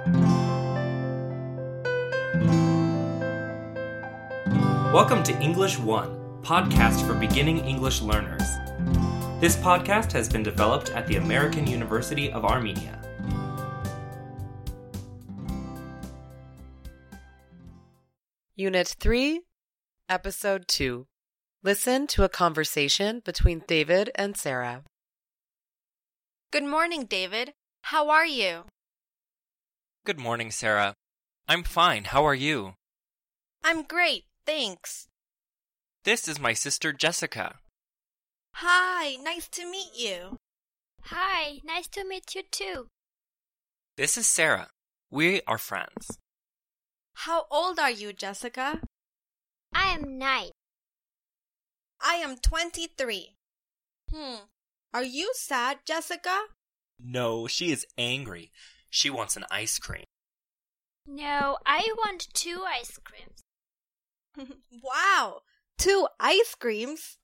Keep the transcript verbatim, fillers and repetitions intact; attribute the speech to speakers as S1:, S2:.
S1: Welcome to English One, podcast for beginning English learners. This podcast has been developed at the American University of Armenia.
S2: Unit three, Episode two. Listen to a conversation between David and Sarah.
S3: Good morning, David. How are you?
S4: Good morning, Sarah. I'm fine. How are you?
S3: I'm great, thanks.
S4: This is my sister Jessica.
S3: Hi, nice to meet you.
S5: Hi, nice to meet you too.
S4: This is Sarah. We are friends.
S3: How old are you, Jessica?
S5: I am nine.
S3: I am twenty-three. Hmm. Are you sad, Jessica?
S4: No, she is angry. She wants an ice cream.
S5: No, I want two ice creams.
S3: Wow, two ice creams?